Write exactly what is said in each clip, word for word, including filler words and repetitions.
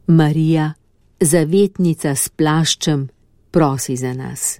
Marija, zavetnica s plaščem, prosi za nas.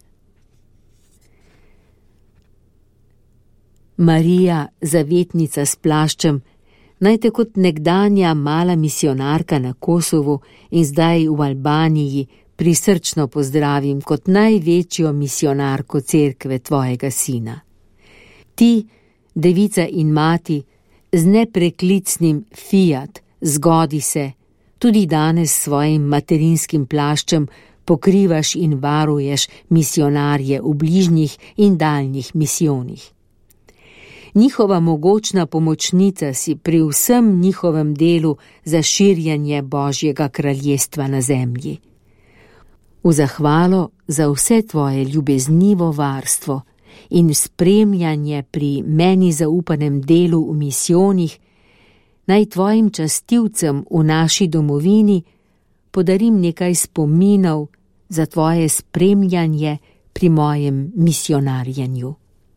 Marija, zavetnica s plaščem, naj te kot nekdanja mala misionarka na Kosovu in zdaj v Albaniji prisrčno pozdravim kot največjo misionarko cerkve tvojega sina. Ti, devica in mati, z nepreklicnim fiat, zgodi se, tudi danes s svojim materinskim plaščem pokrivaš in varuješ misionarje v bližnjih in daljnih misijonih. Njihova mogočna pomočnica si pri vsem njihovem delu za širjenje Božjega kraljestva na zemlji. V zahvalo za vse tvoje ljubeznivo varstvo in spremljanje pri meni zaupanem delu v misijonih, naj tvojim častilcem v naši domovini podarim nekaj spominov za tvoje spremljanje pri mojem misionarjenju.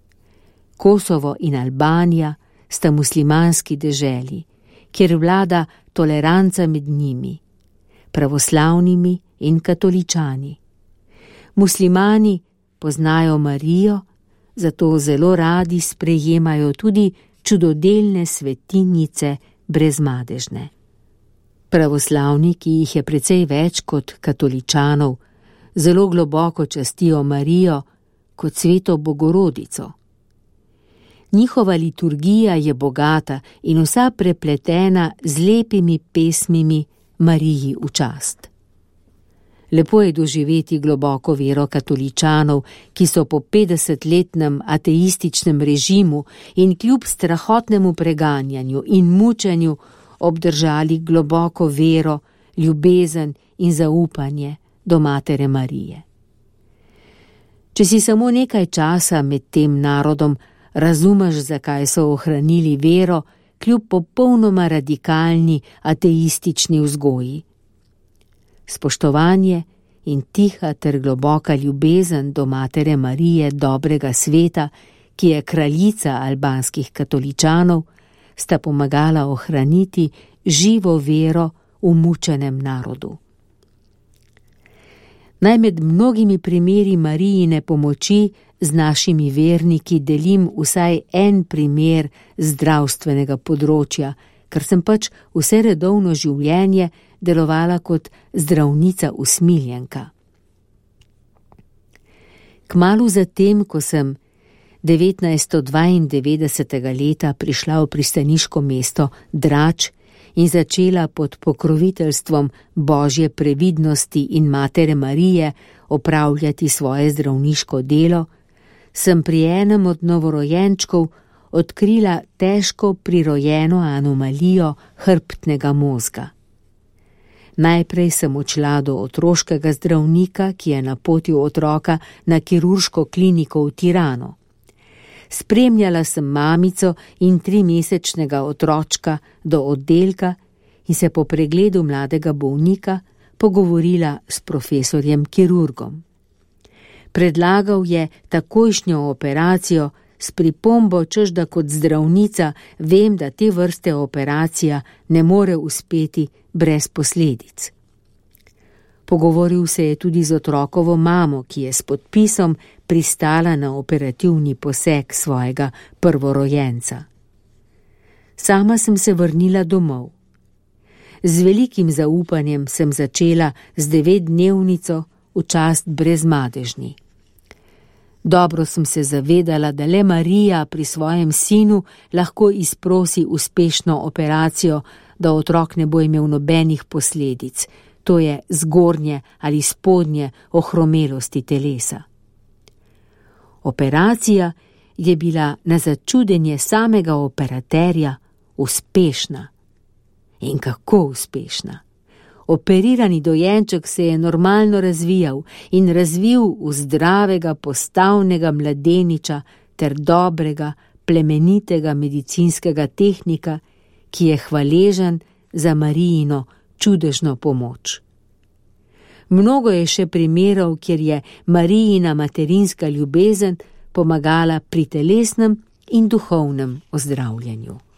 Kosovo in Albanija sta muslimanski deželi, kjer vlada toleranca med njimi, pravoslavnimi in katoličani. Muslimani poznajo Marijo, zato zelo radi sprejemajo tudi čudodelne svetinjice brezmadežne. Pravoslavni, ki jih je precej več kot katoličanov, zelo globoko častijo Marijo kot sveto Bogorodico. Njihova liturgija je bogata in vsa prepletena z lepimi pesmimi Mariji v čast. Lepo je doživeti globoko vero katoličanov, ki so po petdesetletnem ateističnem režimu in kljub strahotnemu preganjanju in mučenju obdržali globoko vero, ljubezen in zaupanje do Matere Marije. Če si samo nekaj časa med tem narodom, razumeš, zakaj so ohranili vero kljub popolnoma radikalni ateistični vzgoji. Spoštovanje in tiha ter globoka ljubezen do Matere Marije dobrega sveta, ki je kraljica albanskih katoličanov, sta pomagala ohraniti živo vero v mučenem narodu. Naj med mnogimi primeri Marijine pomoči z našimi verniki delim vsaj en primer zdravstvenega področja, ker sem pač vse redovno življenje delovala kot zdravnica usmiljenka. Kmalu zatem, ko sem devetnajststo dvaindevetdesetega leta prišla v pristaniško mesto Drač in začela pod pokroviteljstvom Božje previdnosti in Matere Marije opravljati svoje zdravniško delo, sem pri enem od novorojenčkov odkrila težko prirojeno anomalijo hrbtnega možga. Najprej sem odšla do otroškega zdravnika, ki je napotil otroka na kirurško kliniko v Tirano. Spremljala sem mamico in trimesečnega otročka do oddelka in se po pregledu mladega bolnika pogovorila s profesorjem kirurgom. Predlagal je takojšnjo operacijo s pripombo, češ da kot zdravnica vem, da te vrste operacija ne more uspeti brez posledic. Pogovoril se je tudi z otrokovo mamo, ki je s podpisom pristala na operativni poseg svojega prvorojenca. Sama sem se vrnila domov. Z velikim zaupanjem sem začela z devetdnevnico v čast brezmadežni. Dobro sem se zavedala, da le Marija pri svojem sinu lahko izprosi uspešno operacijo, da otrok ne bo imel nobenih posledic, to je zgornje ali spodnje ohromelosti telesa. Operacija je bila na začudenje samega operaterja uspešna. In kako uspešna! Operirani dojenček se je normalno razvijal in razvil v zdravega, postavnega mladeniča ter dobrega, plemenitega medicinskega tehnika, ki je hvaležen za Marijino čudežno pomoč. Mnogo je še primerov, kjer je Marijina materinska ljubezen pomagala pri telesnem in duhovnem ozdravljanju.